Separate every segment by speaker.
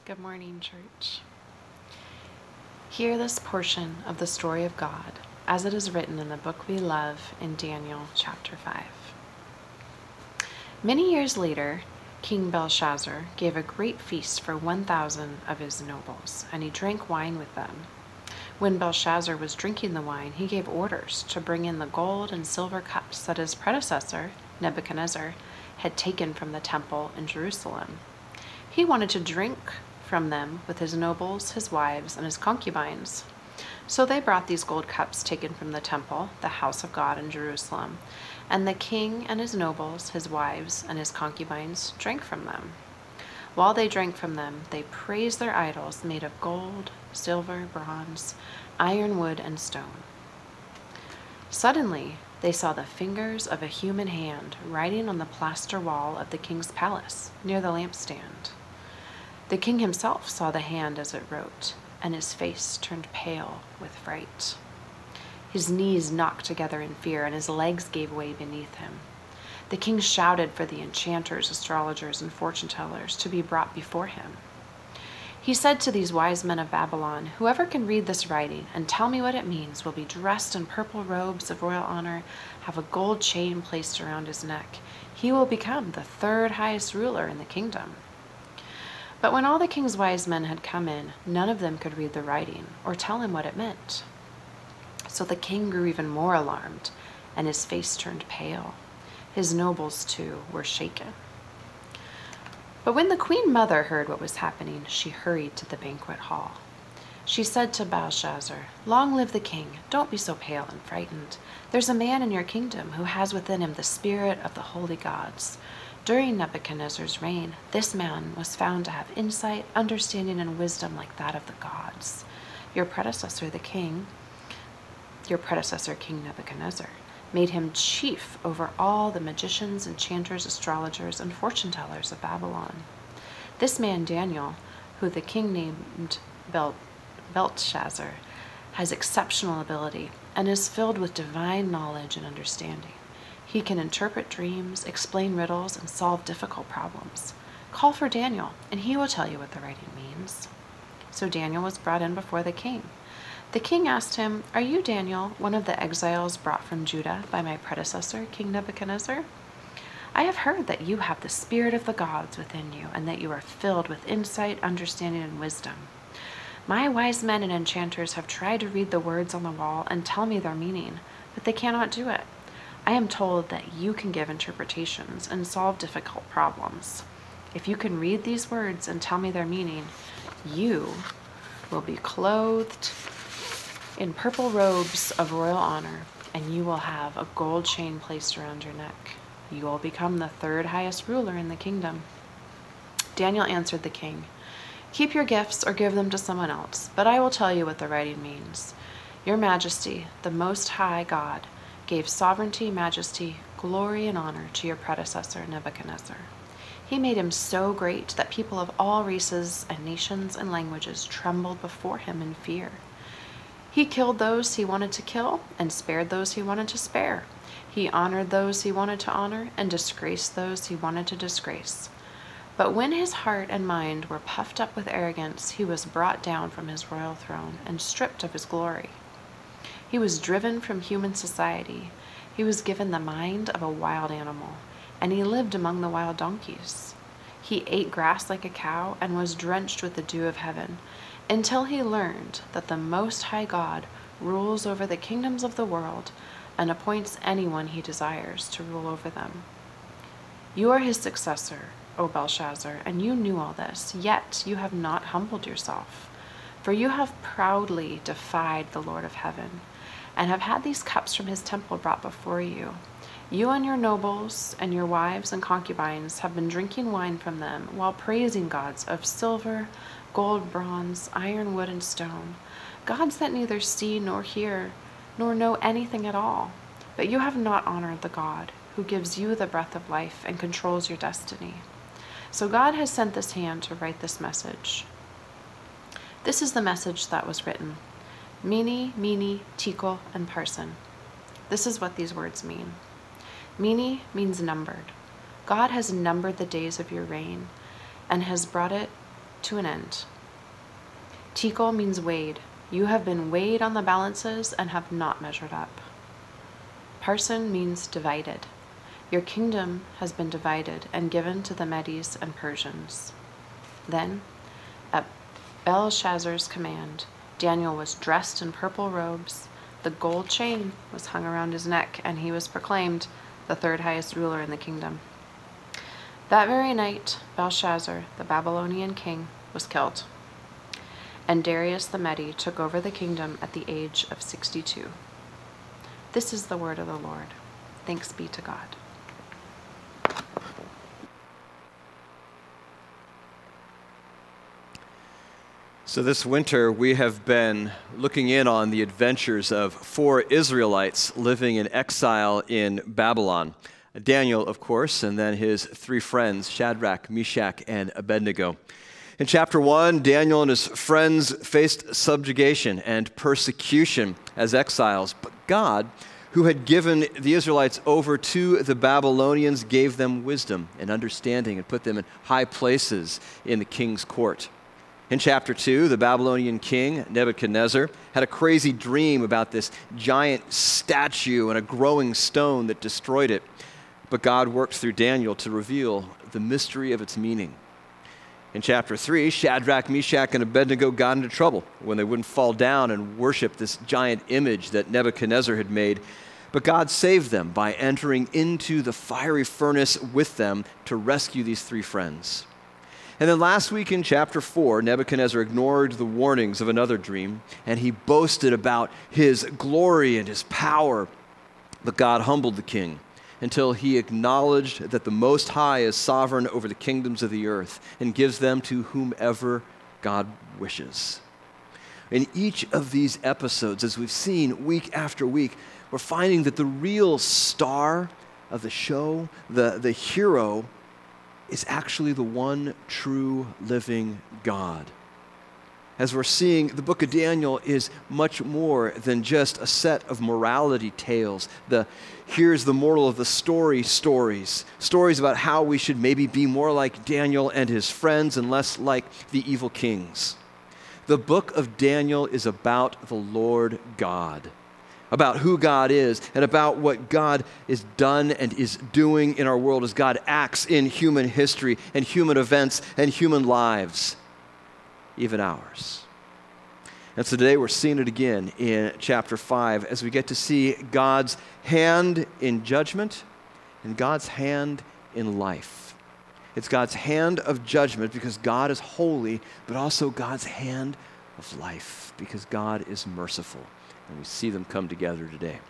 Speaker 1: Good morning, church. Hear this portion of the story of God as it is written in the book we love in Daniel chapter 5. Many years later, King Belshazzar gave a great feast for 1,000 of his nobles, and he drank wine with them. When Belshazzar was drinking the wine, he gave orders to bring in the gold and silver cups that his predecessor, Nebuchadnezzar, had taken from the temple in Jerusalem. He wanted to drink from them with his nobles, his wives, and his concubines. So they brought these gold cups taken from the temple, the house of God in Jerusalem, and the king and his nobles, his wives, and his concubines drank from them. While they drank from them, they praised their idols made of gold, silver, bronze, iron, wood, and stone. Suddenly, they saw the fingers of a human hand writing on the plaster wall of the king's palace, near the lampstand. The king himself saw the hand as it wrote, and his face turned pale with fright. His knees knocked together in fear, and his legs gave way beneath him. The king shouted for the enchanters, astrologers, and fortune-tellers to be brought before him. He said to these wise men of Babylon, "Whoever can read this writing and tell me what it means will be dressed in purple robes of royal honor, have a gold chain placed around his neck. He will become the third highest ruler in the kingdom." But when all the king's wise men had come in, none of them could read the writing or tell him what it meant. So the king grew even more alarmed, and his face turned pale. His nobles, too, were shaken. But when the queen mother heard what was happening, she hurried to the banquet hall. She said to Belshazzar, "Long live the king. Don't be so pale and frightened. There's a man in your kingdom who has within him the spirit of the holy gods. During Nebuchadnezzar's reign, this man was found to have insight, understanding, and wisdom like that of the gods. Your predecessor, King Nebuchadnezzar, made him chief over all the magicians, enchanters, astrologers, and fortune-tellers of Babylon. This man Daniel, who the king named Belteshazzar, has exceptional ability and is filled with divine knowledge and understanding. He can interpret dreams, explain riddles, and solve difficult problems. Call for Daniel, and he will tell you what the writing means." So Daniel was brought in before the king. The king asked him, "Are you Daniel, one of the exiles brought from Judah by my predecessor, King Nebuchadnezzar? I have heard that you have the spirit of the gods within you, and that you are filled with insight, understanding, and wisdom. My wise men and enchanters have tried to read the words on the wall and tell me their meaning, but they cannot do it. I am told that you can give interpretations and solve difficult problems. If you can read these words and tell me their meaning, you will be clothed in purple robes of royal honor, and you will have a gold chain placed around your neck. You will become the third highest ruler in the kingdom." Daniel answered the king, "Keep your gifts or give them to someone else, but I will tell you what the writing means. Your Majesty, the Most High God, gave sovereignty, majesty, glory, and honor to your predecessor, Nebuchadnezzar. He made him so great that people of all races and nations and languages trembled before him in fear. He killed those he wanted to kill and spared those he wanted to spare. He honored those he wanted to honor and disgraced those he wanted to disgrace. But when his heart and mind were puffed up with arrogance, he was brought down from his royal throne and stripped of his glory. He was driven from human society. He was given the mind of a wild animal, and he lived among the wild donkeys. He ate grass like a cow and was drenched with the dew of heaven, until he learned that the Most High God rules over the kingdoms of the world and appoints anyone he desires to rule over them. You are his successor, O Belshazzar, and you knew all this, yet you have not humbled yourself, for you have proudly defied the Lord of heaven, and have had these cups from his temple brought before you. You and your nobles and your wives and concubines have been drinking wine from them while praising gods of silver, gold, bronze, iron, wood, and stone, gods that neither see nor hear nor know anything at all. But you have not honored the God who gives you the breath of life and controls your destiny. So God has sent this hand to write this message. This is the message that was written. Mene, mene, tekel, and parsin. This is what these words mean. Mene means numbered. God has numbered the days of your reign and has brought it to an end. Tekel means weighed. You have been weighed on the balances and have not measured up. Parsin means divided. Your kingdom has been divided and given to the Medes and Persians. Then, at Belshazzar's command, Daniel was dressed in purple robes, the gold chain was hung around his neck, and he was proclaimed the third highest ruler in the kingdom. That very night, Belshazzar, the Babylonian king, was killed, and Darius the Mede took over the kingdom at the age of 62. This is the word of the Lord. Thanks be to God.
Speaker 2: So this winter, we have been looking in on the adventures of 4 Israelites living in exile in Babylon. Daniel, of course, and then his 3 friends, Shadrach, Meshach, and Abednego. In chapter 1, Daniel and his friends faced subjugation and persecution as exiles, but God, who had given the Israelites over to the Babylonians, gave them wisdom and understanding and put them in high places in the king's court. In chapter 2, the Babylonian king, Nebuchadnezzar, had a crazy dream about this giant statue and a growing stone that destroyed it. But God worked through Daniel to reveal the mystery of its meaning. In chapter 3, Shadrach, Meshach, and Abednego got into trouble when they wouldn't fall down and worship this giant image that Nebuchadnezzar had made. But God saved them by entering into the fiery furnace with them to rescue these 3 friends. And then last week in chapter 4, Nebuchadnezzar ignored the warnings of another dream, and he boasted about his glory and his power. But God humbled the king until he acknowledged that the Most High is sovereign over the kingdoms of the earth and gives them to whomever God wishes. In each of these episodes, as we've seen week after week, we're finding that the real star of the show, the hero, is actually the one true living God. As we're seeing, the book of Daniel is much more than just a set of morality tales. Here's the moral of the stories about how we should maybe be more like Daniel and his friends and less like the evil kings. The book of Daniel is about the Lord God, about who God is, and about what God is done and is doing in our world as God acts in human history and human events and human lives, even ours. And so today we're seeing it again in chapter 5 as we get to see God's hand in judgment and God's hand in life. It's God's hand of judgment because God is holy, but also God's hand of life because God is merciful. And we see them come together today.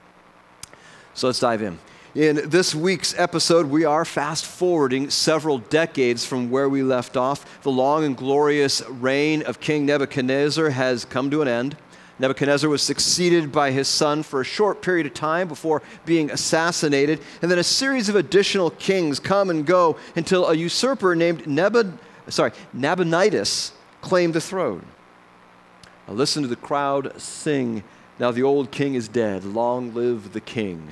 Speaker 2: So let's dive in. In this week's episode, we are fast-forwarding several decades from where we left off. The long and glorious reign of King Nebuchadnezzar has come to an end. Nebuchadnezzar was succeeded by his son for a short period of time before being assassinated, and then a series of additional kings come and go until a usurper named Nabonidus claimed the throne. Now listen to the crowd sing, "Now the old king is dead, long live the king."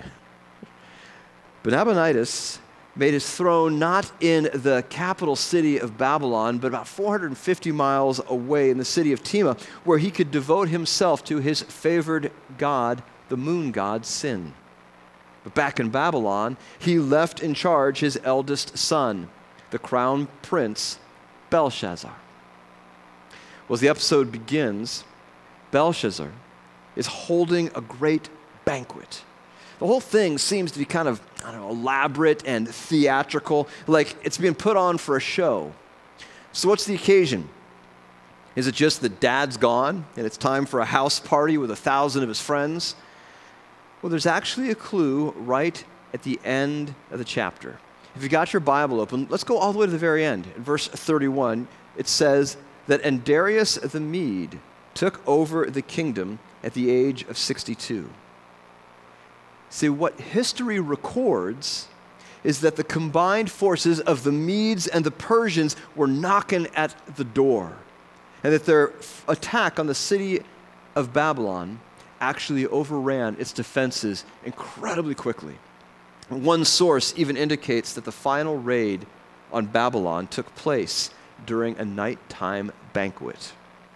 Speaker 2: But Nabonidus made his throne not in the capital city of Babylon, but about 450 miles away in the city of Tema, where he could devote himself to his favored god, the moon god Sin. But back in Babylon, he left in charge his eldest son, the crown prince, Belshazzar. Well, as the episode begins, Belshazzar is holding a great banquet. The whole thing seems to be kind of, elaborate and theatrical, like it's being put on for a show. So what's the occasion? Is it just that dad's gone and it's time for a house party with 1,000 of his friends? Well, there's actually a clue right at the end of the chapter. If you got your Bible open, let's go all the way to the very end. In verse 31, it says that, "And Darius the Mede took over the kingdom at the age of 62. See, what history records is that the combined forces of the Medes and the Persians were knocking at the door, and that their attack on the city of Babylon actually overran its defenses incredibly quickly. One source even indicates that the final raid on Babylon took place during a nighttime banquet.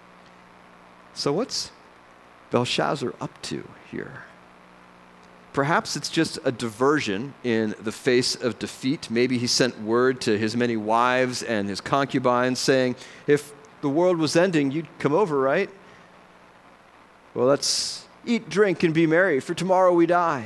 Speaker 2: So what's Belshazzar up to here? Perhaps it's just a diversion in the face of defeat. Maybe he sent word to his many wives and his concubines saying, if the world was ending, you'd come over, right? Well, let's eat, drink, and be merry, for tomorrow we die.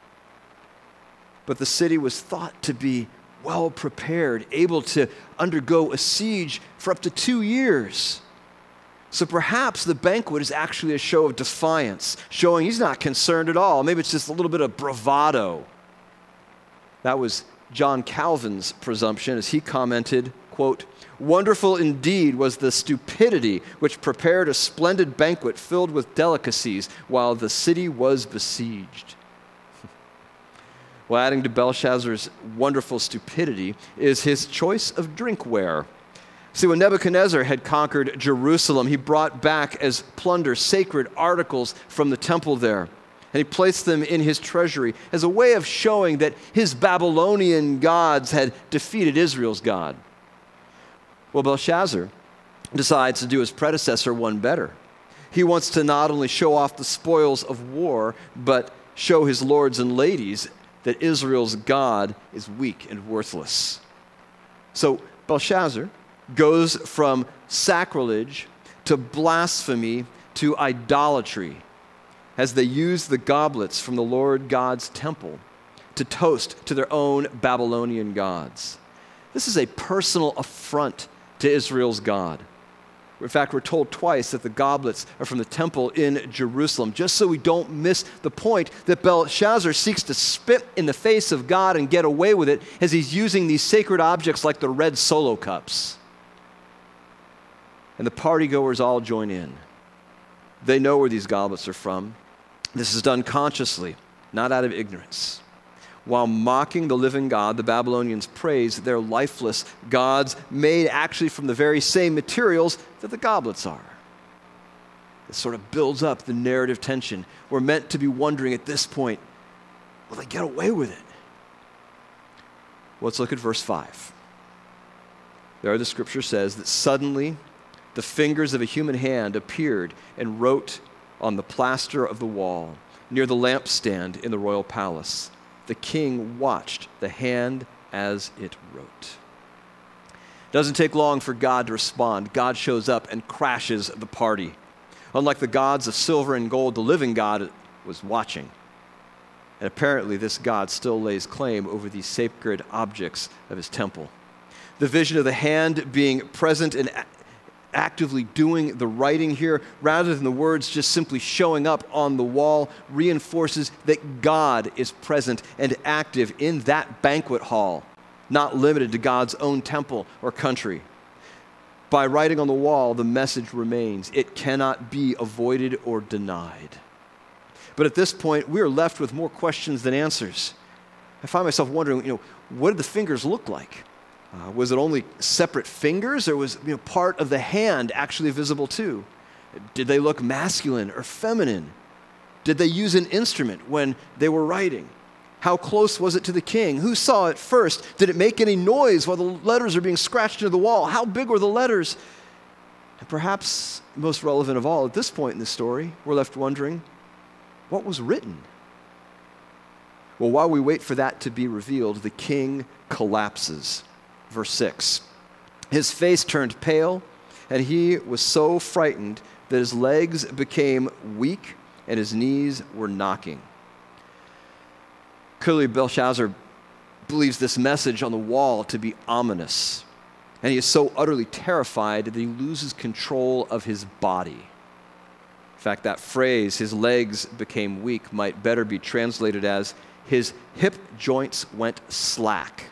Speaker 2: But the city was thought to be well prepared, able to undergo a siege for up to 2 years. So perhaps the banquet is actually a show of defiance, showing he's not concerned at all. Maybe it's just a little bit of bravado. That was John Calvin's presumption as he commented, quote, "Wonderful indeed was the stupidity which prepared a splendid banquet filled with delicacies while the city was besieged." Well, adding to Belshazzar's wonderful stupidity is his choice of drinkware. See, when Nebuchadnezzar had conquered Jerusalem, he brought back as plunder sacred articles from the temple there. And he placed them in his treasury as a way of showing that his Babylonian gods had defeated Israel's God. Well, Belshazzar decides to do his predecessor one better. He wants to not only show off the spoils of war, but show his lords and ladies that Israel's God is weak and worthless. So Belshazzar goes from sacrilege to blasphemy to idolatry as they use the goblets from the Lord God's temple to toast to their own Babylonian gods. This is a personal affront to Israel's God. In fact, we're told twice that the goblets are from the temple in Jerusalem, just so we don't miss the point that Belshazzar seeks to spit in the face of God and get away with it as he's using these sacred objects like the red Solo cups. And the partygoers all join in. They know where these goblets are from. This is done consciously, not out of ignorance. While mocking the living God, the Babylonians praise their lifeless gods made actually from the very same materials that the goblets are. It sort of builds up the narrative tension. We're meant to be wondering at this point, will they get away with it? Let's look at verse 5. There the scripture says that suddenly the fingers of a human hand appeared and wrote on the plaster of the wall near the lampstand in the royal palace. The king watched the hand as it wrote. It doesn't take long for God to respond. God shows up and crashes the party. Unlike the gods of silver and gold, the living God was watching. And apparently this God still lays claim over these sacred objects of his temple. The vision of the hand being present and actively doing the writing here, rather than the words just simply showing up on the wall, reinforces that God is present and active in that banquet hall, not limited to God's own temple or country. By writing on the wall, the message remains. It cannot be avoided or denied. But at this point, we are left with more questions than answers. I find myself wondering, what did the fingers look like? Was it only separate fingers, or was part of the hand actually visible too? Did they look masculine or feminine? Did they use an instrument when they were writing? How close was it to the king? Who saw it first? Did it make any noise while the letters are being scratched into the wall? How big were the letters? And perhaps most relevant of all, at this point in the story, we're left wondering, what was written? Well, while we wait for that to be revealed, the king collapses. Verse 6, his face turned pale, and he was so frightened that his legs became weak and his knees were knocking. Clearly, Belshazzar believes this message on the wall to be ominous, and he is so utterly terrified that he loses control of his body. In fact, that phrase, his legs became weak, might better be translated as his hip joints went slack.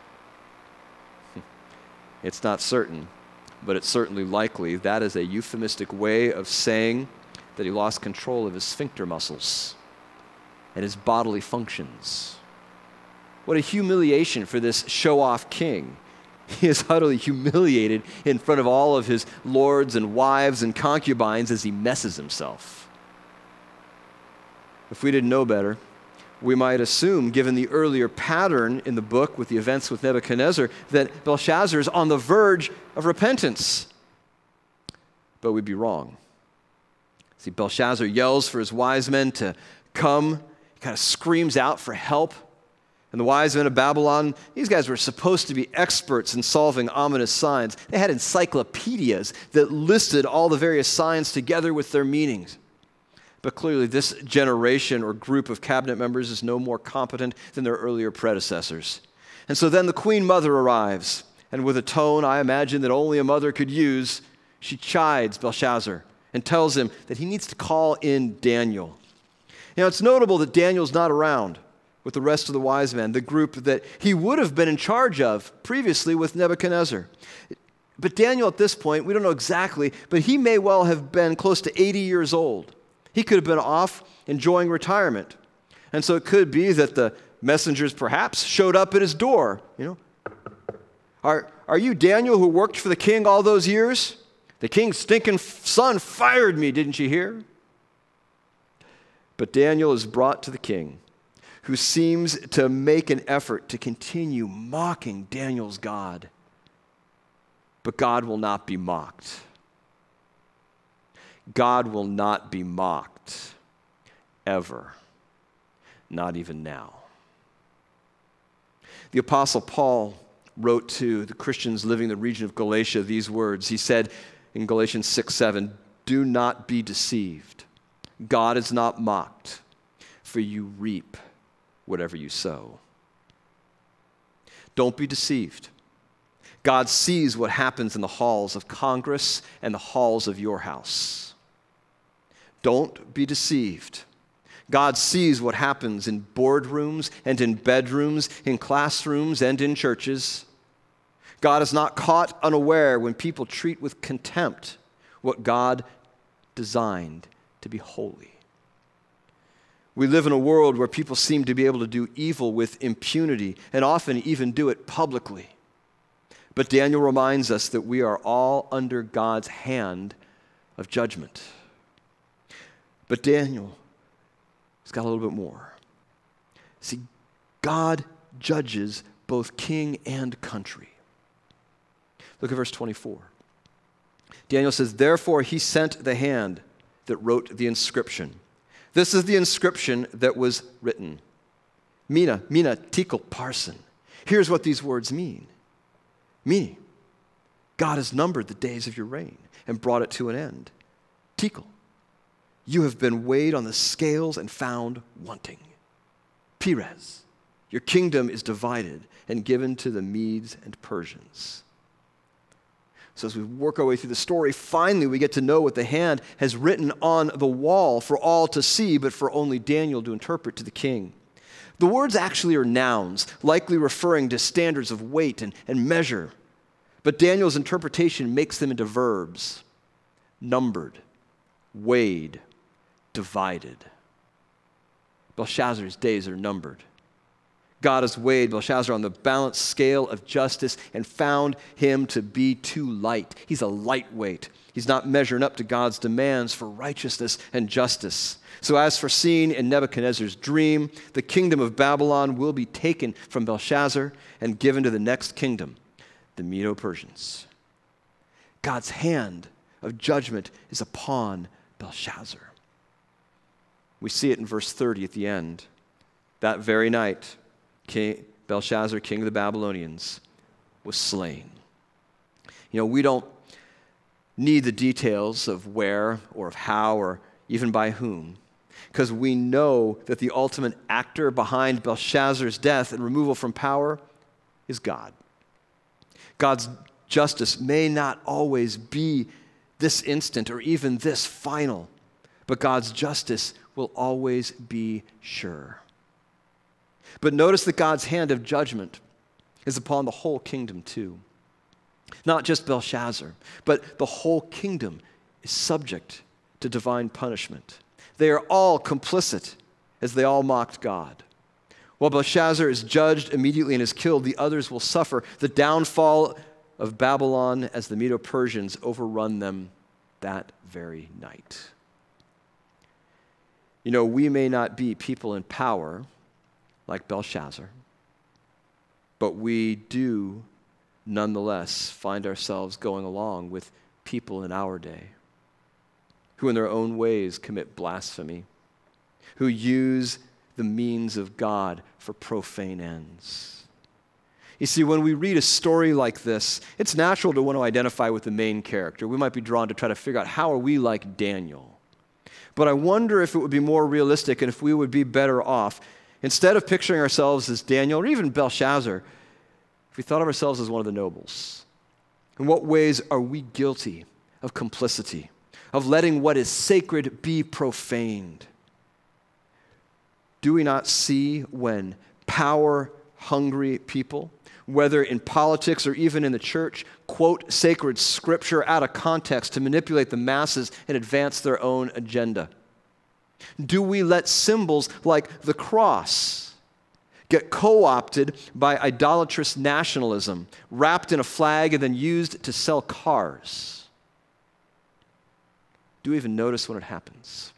Speaker 2: It's not certain, but it's certainly likely that is a euphemistic way of saying that he lost control of his sphincter muscles and his bodily functions. What a humiliation for this show-off king. He is utterly humiliated in front of all of his lords and wives and concubines as he messes himself. If we didn't know better, We might assume, given the earlier pattern in the book with the events with Nebuchadnezzar, that Belshazzar is on the verge of repentance. But we'd be wrong. See, Belshazzar yells for his wise men to come. He kind of screams out for help. And the wise men of Babylon, these guys were supposed to be experts in solving ominous signs. They had encyclopedias that listed all the various signs together with their meanings. But clearly, this generation or group of cabinet members is no more competent than their earlier predecessors. And so then the queen mother arrives, and with a tone I imagine that only a mother could use, she chides Belshazzar and tells him that he needs to call in Daniel. Now, it's notable that Daniel's not around with the rest of the wise men, the group that he would have been in charge of previously with Nebuchadnezzar. But Daniel at this point, we don't know exactly, but he may well have been close to 80 years old. He could have been off enjoying retirement. And so it could be that the messengers perhaps showed up at his door. Are you Daniel who worked for the king all those years? The king's stinking son fired me, didn't you hear? But Daniel is brought to the king, who seems to make an effort to continue mocking Daniel's God. But God will not be mocked. God will not be mocked, ever, not even now. The Apostle Paul wrote to the Christians living in the region of Galatia these words. He said in Galatians 6:7, "Do not be deceived. God is not mocked, for you reap whatever you sow." Don't be deceived. God sees what happens in the halls of Congress and the halls of your house. Don't be deceived. God sees what happens in boardrooms and in bedrooms, in classrooms and in churches. God is not caught unaware when people treat with contempt what God designed to be holy. We live in a world where people seem to be able to do evil with impunity and often even do it publicly. But Daniel reminds us that we are all under God's hand of judgment. But Daniel has got a little bit more. See, God judges both king and country. Look at verse 24. Daniel says, "Therefore he sent the hand that wrote the inscription. This is the inscription that was written. Mina, Mina, Tekel, Parson." Here's what these words mean. Meaning, God has numbered the days of your reign and brought it to an end. Tekel, you have been weighed on the scales and found wanting. Perez, your kingdom is divided and given to the Medes and Persians. So as we work our way through the story, finally we get to know what the hand has written on the wall for all to see, but for only Daniel to interpret to the king. The words actually are nouns, likely referring to standards of weight and measure. But Daniel's interpretation makes them into verbs. Numbered, weighed, divided. Belshazzar's days are numbered. God has weighed Belshazzar on the balanced scale of justice and found him to be too light. He's a lightweight. He's not measuring up to God's demands for righteousness and justice. So as foreseen in Nebuchadnezzar's dream, the kingdom of Babylon will be taken from Belshazzar and given to the next kingdom, the Medo-Persians. God's hand of judgment is upon Belshazzar. We see it in verse 30 at the end. That very night, Belshazzar, king of the Babylonians, was slain. We don't need the details of where or of how or even by whom, because we know that the ultimate actor behind Belshazzar's death and removal from power is God. God's justice may not always be this instant or even this final, but God's justice will always be sure. But notice that God's hand of judgment is upon the whole kingdom too. Not just Belshazzar, but the whole kingdom is subject to divine punishment. They are all complicit as they all mocked God. While Belshazzar is judged immediately and is killed, the others will suffer the downfall of Babylon as the Medo-Persians overrun them that very night. We may not be people in power like Belshazzar. But we do nonetheless find ourselves going along with people in our day who in their own ways commit blasphemy, who use the means of God for profane ends. You see, when we read a story like this, it's natural to want to identify with the main character. We might be drawn to try to figure out how are we like Daniel. But I wonder if it would be more realistic and if we would be better off, instead of picturing ourselves as Daniel or even Belshazzar, if we thought of ourselves as one of the nobles. In what ways are we guilty of complicity, of letting what is sacred be profaned? Do we not see when power-hungry people, whether in politics or even in the church, quote sacred scripture out of context to manipulate the masses and advance their own agenda? Do we let symbols like the cross get co-opted by idolatrous nationalism, wrapped in a flag and then used to sell cars? Do we even notice when it happens?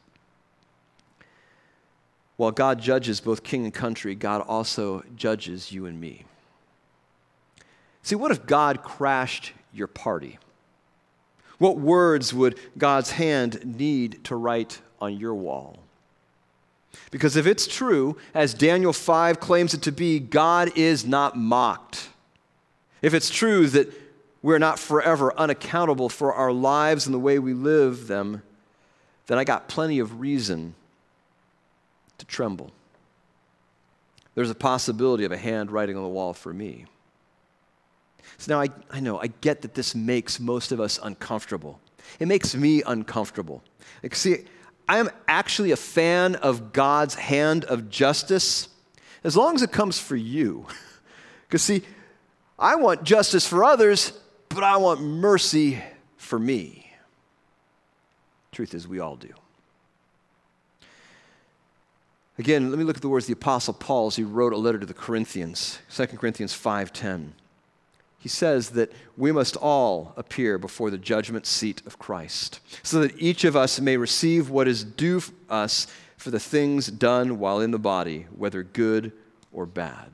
Speaker 2: While God judges both king and country, God also judges you and me. See, what if God crashed your party? What words would God's hand need to write on your wall? Because if it's true, as Daniel 5 claims it to be, God is not mocked. If it's true that we're not forever unaccountable for our lives and the way we live them, then I got plenty of reason to tremble. There's a possibility of a hand writing on the wall for me. So now I know, I get that this makes most of us uncomfortable. It makes me uncomfortable. Like, see, I am actually a fan of God's hand of justice as long as it comes for you. Because see, I want justice for others, but I want mercy for me. Truth is, we all do. Again, let me look at the words of the Apostle Paul as he wrote a letter to the Corinthians, 2 Corinthians 5:10. He says that we must all appear before the judgment seat of Christ, so that each of us may receive what is due us for the things done while in the body, whether good or bad.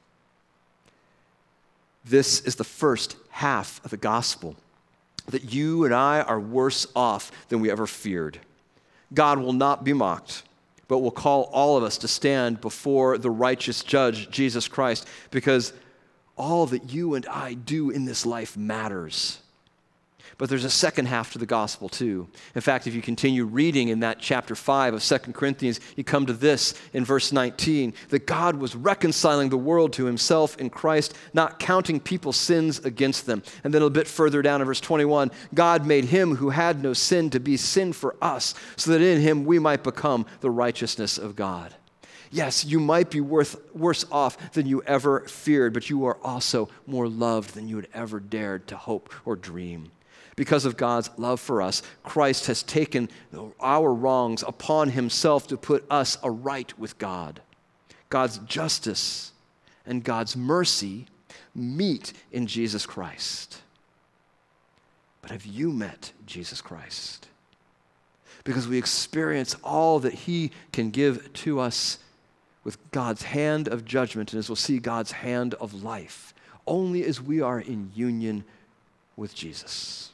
Speaker 2: This is the first half of the gospel, that you and I are worse off than we ever feared. God will not be mocked, but will call all of us to stand before the righteous judge, Jesus Christ, because all that you and I do in this life matters. But there's a second half to the gospel too. In fact, if you continue reading in that chapter 5 of 2 Corinthians, you come to this in verse 19, that God was reconciling the world to himself in Christ, not counting people's sins against them. And then a bit further down in verse 21, God made him who had no sin to be sin for us, so that in him we might become the righteousness of God. Yes, you might be worse off than you ever feared, but you are also more loved than you had ever dared to hope or dream. Because of God's love for us, Christ has taken our wrongs upon himself to put us aright with God. God's justice and God's mercy meet in Jesus Christ. But have you met Jesus Christ? Because we experience all that he can give to us with God's hand of judgment, and as we'll see, God's hand of life, only as we are in union with Jesus.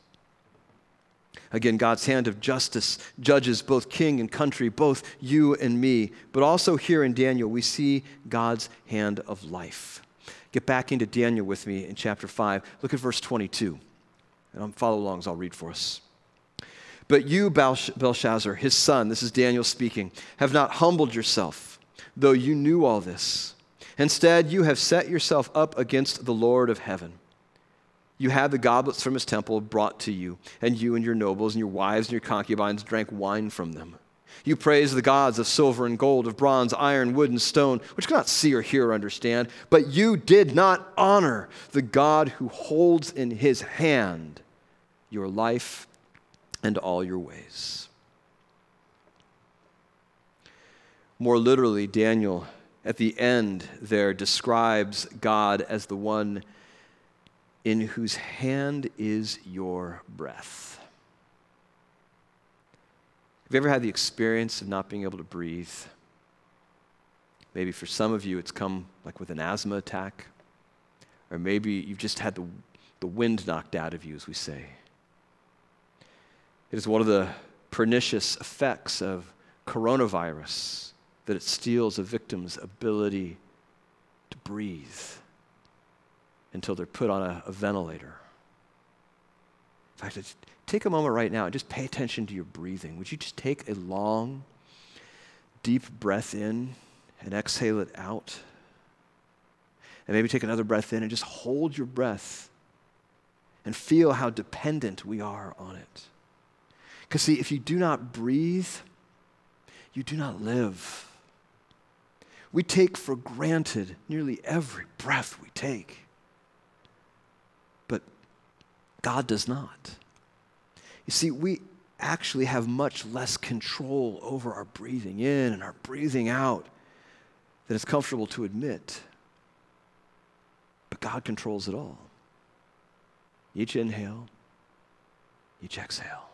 Speaker 2: Again, God's hand of justice judges both king and country, both you and me. But also here in Daniel, we see God's hand of life. Get back into Daniel with me in chapter 5. Look at verse 22. And follow along as I'll read for us. But you, Belshazzar, his son, this is Daniel speaking, have not humbled yourself, though you knew all this. Instead, you have set yourself up against the Lord of heaven. You had the goblets from his temple brought to you, and you and your nobles and your wives and your concubines drank wine from them. You praised the gods of silver and gold, of bronze, iron, wood, and stone, which cannot see or hear or understand, but you did not honor the God who holds in his hand your life and all your ways. More literally, Daniel, at the end there, describes God as the one in whose hand is your breath. Have you ever had the experience of not being able to breathe? Maybe for some of you, it's come like with an asthma attack. Or maybe you've just had the wind knocked out of you, as we say. It is one of the pernicious effects of coronavirus that it steals a victim's ability to breathe until they're put on a ventilator. In fact, take a moment right now and just pay attention to your breathing. Would you just take a long, deep breath in and exhale it out? And maybe take another breath in and just hold your breath and feel how dependent we are on it. Because see, if you do not breathe, you do not live. We take for granted nearly every breath we take. But God does not. You see, we actually have much less control over our breathing in and our breathing out than it's comfortable to admit. But God controls it all. Each inhale, each exhale.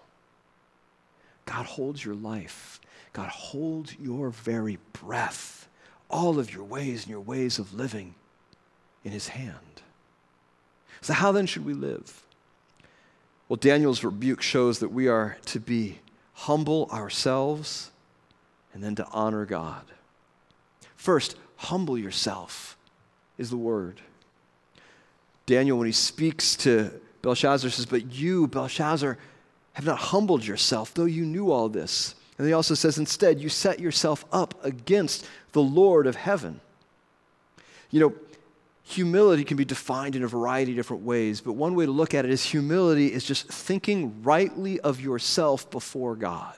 Speaker 2: God holds your life. God holds your very breath, all of your ways and your ways of living in his hand. So how then should we live? Well, Daniel's rebuke shows that we are to be humble ourselves and then to honor God. First, humble yourself is the word. Daniel, when he speaks to Belshazzar, says, but you, Belshazzar, have not humbled yourself, though you knew all this. And he also says, instead, you set yourself up against the Lord of heaven. You know, humility can be defined in a variety of different ways, but one way to look at it is humility is just thinking rightly of yourself before God.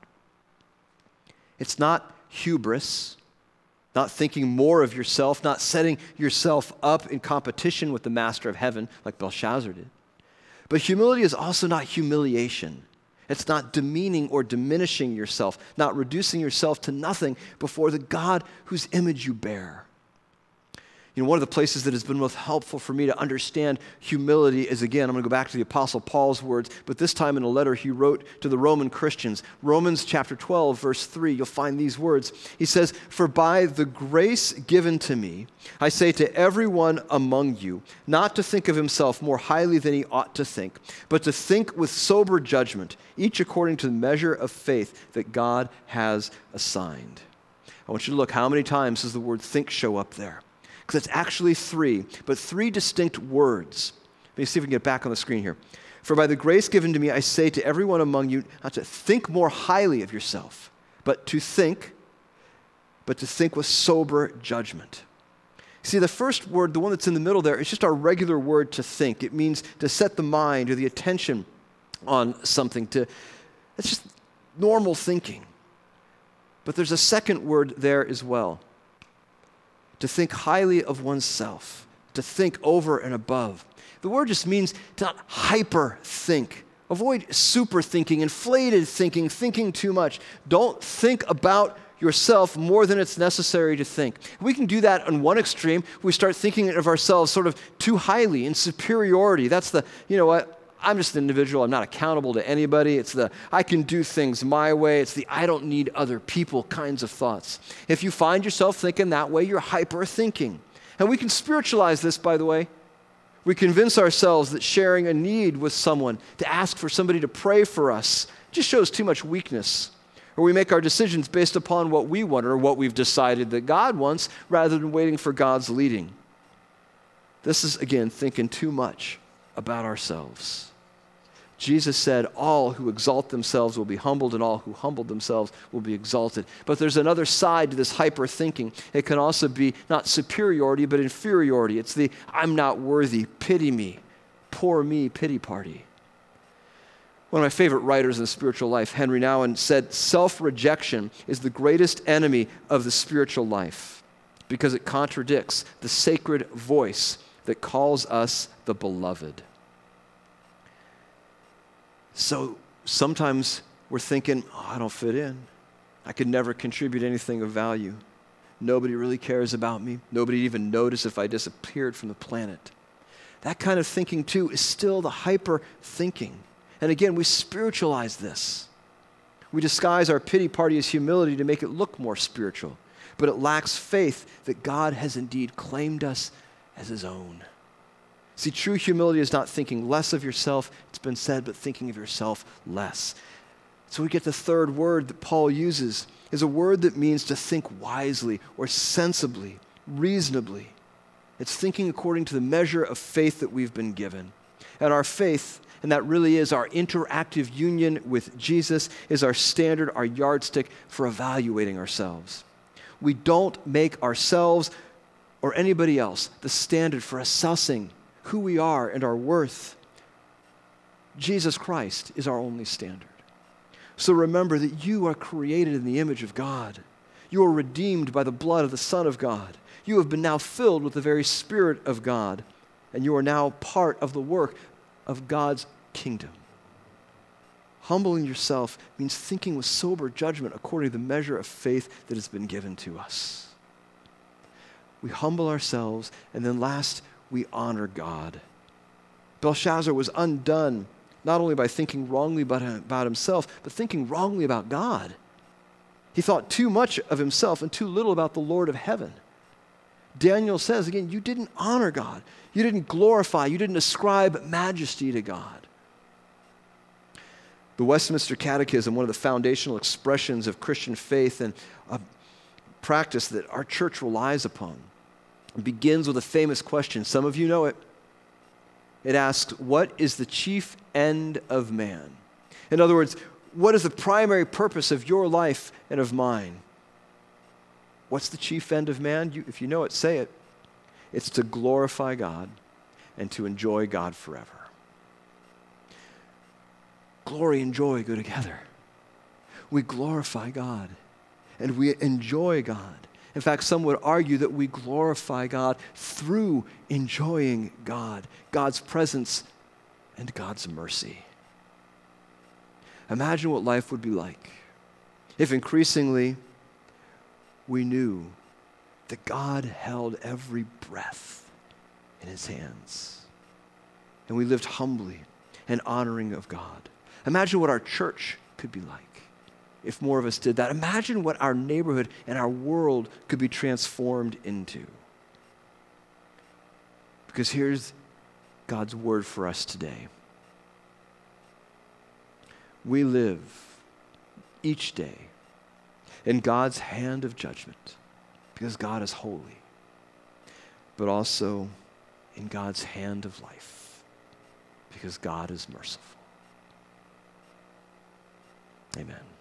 Speaker 2: It's not hubris, not thinking more of yourself, not setting yourself up in competition with the master of heaven like Belshazzar did. But humility is also not humiliation. It's not demeaning or diminishing yourself, not reducing yourself to nothing before the God whose image you bear. You know, one of the places that has been most helpful for me to understand humility is, again, I'm going to go back to the Apostle Paul's words, but this time in a letter he wrote to the Roman Christians. Romans chapter 12, verse 3, you'll find these words. He says, for by the grace given to me, I say to everyone among you, not to think of himself more highly than he ought to think, but to think with sober judgment, each according to the measure of faith that God has assigned. I want you to look, how many times does the word think show up there? Because it's actually three, but three distinct words. Let me see if we can get back on the screen here. For by the grace given to me, I say to everyone among you, not to think more highly of yourself, but to think with sober judgment. See, the first word, the one that's in the middle there, is just our regular word to think. It means to set the mind or the attention on something. It's just normal thinking. But there's a second word there as well. To think highly of oneself, to think over and above. The word just means to not hyper think. Avoid super thinking, inflated thinking, thinking too much. Don't think about yourself more than it's necessary to think. We can do that on one extreme. We start thinking of ourselves sort of too highly in superiority. That's the, you know what? I'm just an individual. I'm not accountable to anybody. It's the, I can do things my way. It's the, I don't need other people kinds of thoughts. If you find yourself thinking that way, you're hyper-thinking. And we can spiritualize this, by the way. We convince ourselves that sharing a need with someone, to ask for somebody to pray for us, just shows too much weakness. Or we make our decisions based upon what we want or what we've decided that God wants rather than waiting for God's leading. This is, again, thinking too much about ourselves. Jesus said, all who exalt themselves will be humbled, and all who humble themselves will be exalted. But there's another side to this hyper-thinking. It can also be not superiority, but inferiority. It's the, I'm not worthy, pity me, poor me, pity party. One of my favorite writers in the spiritual life, Henry Nouwen, said, self-rejection is the greatest enemy of the spiritual life because it contradicts the sacred voice that calls us the beloved. So sometimes we're thinking, I don't fit in. I could never contribute anything of value. Nobody really cares about me. Nobody even noticed if I disappeared from the planet. That kind of thinking, too, is still the hyper thinking. And again, we spiritualize this. We disguise our pity party as humility to make it look more spiritual. but it lacks faith that God has indeed claimed us as his own. See, true humility is not thinking less of yourself, it's been said, but thinking of yourself less. So we get the third word that Paul uses, is a word that means to think wisely or sensibly, reasonably. It's thinking according to the measure of faith that we've been given. And our faith, and that really is our interactive union with Jesus, is our standard, our yardstick for evaluating ourselves. We don't make ourselves or anybody else the standard for assessing who we are and our worth. Jesus Christ is our only standard. So remember that you are created in the image of God. You are redeemed by the blood of the Son of God. You have been now filled with the very Spirit of God, and you are now part of the work of God's kingdom. Humbling yourself means thinking with sober judgment according to the measure of faith that has been given to us. We humble ourselves, and then last, we honor God. Belshazzar was undone not only by thinking wrongly about himself, but thinking wrongly about God. He thought too much of himself and too little about the Lord of heaven. Daniel says, again, you didn't honor God. You didn't glorify, you didn't ascribe majesty to God. The Westminster Catechism, one of the foundational expressions of Christian faith and a practice that our church relies upon, begins with a famous question. Some of you know it. It asks, what is the chief end of man? In other words, what is the primary purpose of your life and of mine? What's the chief end of man? If you know it, say it. It's to glorify God and to enjoy God forever. Glory and joy go together. We glorify God and we enjoy God. In fact, some would argue that we glorify God through enjoying God, God's presence, and God's mercy. Imagine what life would be like if increasingly we knew that God held every breath in his hands, and we lived humbly and honoring of God. Imagine what our church could be like if more of us did that. Imagine what our neighborhood and our world could be transformed into. Because here's God's word for us today. We live each day in God's hand of judgment because God is holy, but also in God's hand of life because God is merciful. Amen.